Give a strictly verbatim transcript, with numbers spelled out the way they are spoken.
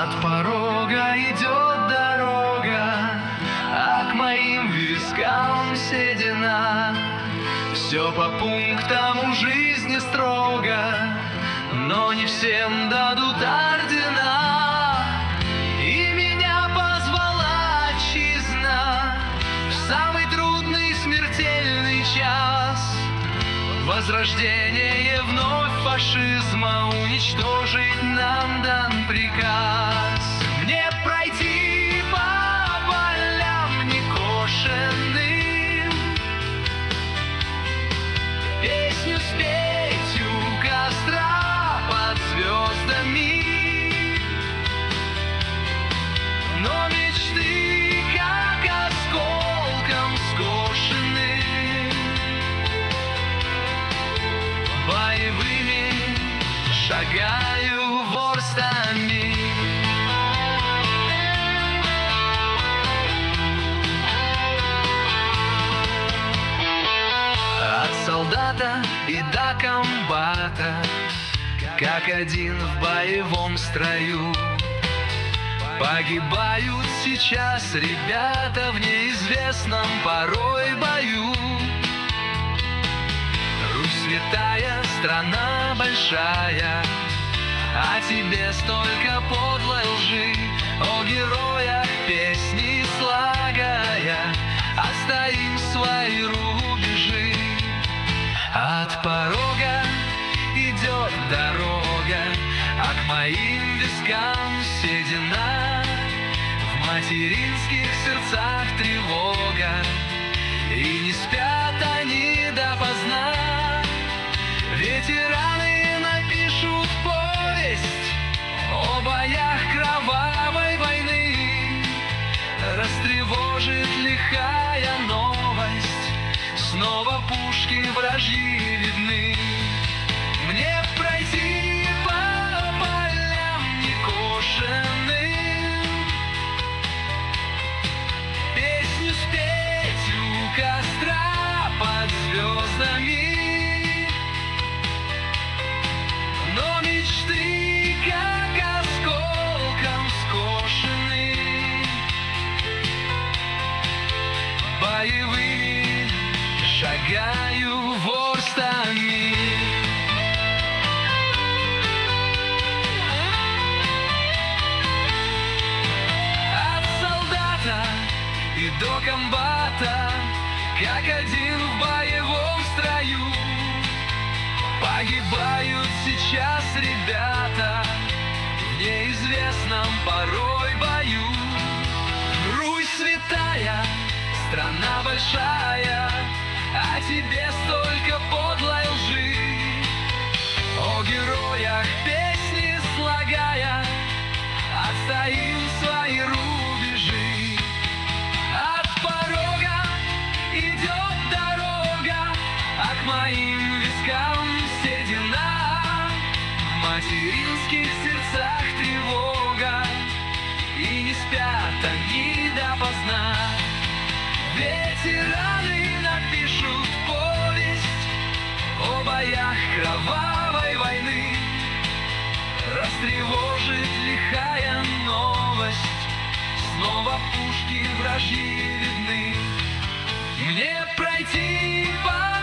От порога идет дорога, а к моим вискам седина. Все по пунктам у жизни строго, но не всем дадут ордена. И меня позвала отчизна в самый трудный смертельный час. Возрождение вновь фашизма, уничтожить нам дан приказ. Мне пройти по полям некошенным, песню спеть у костра под звездами, но мечты как осколком скошены боевыми шагаю ворстами. От солдата и до комбата, как один в боевом строю, погибают сейчас ребята в неизвестном порой бою. Русь святая, страна большая, а тебе столько подлой лжи. О героях песни слагая, отстоим свои рубежи. От порога идет дорога, а к моим вискам седина. В материнских сердцах тревога, и не спят они допоздна. Ветераны напишут повесть о боях кровавой войны. Растревожит лихая новость, снова пушки вражьи видны. Мне пройти по полям некошенным, песню спеть у костра под звездами, но мечты как осколком скошены боевыми шагаю ворстами. От солдата и до комбата, как один в боевом строю, погибают сейчас ребята в неизвестном порой бою. Русь святая, страна большая, а тебе столько подлой лжи. О героях песни слагая, отстоим свои рубежи. От порога идет дорога, а к моим вискам седина. В материнских сердцах тревога, и не спят они допоздна. Ветераны напишут повесть о боях кровавой войны. Растревожит лихая новость, снова пушки вражьи видны. Мне пройти по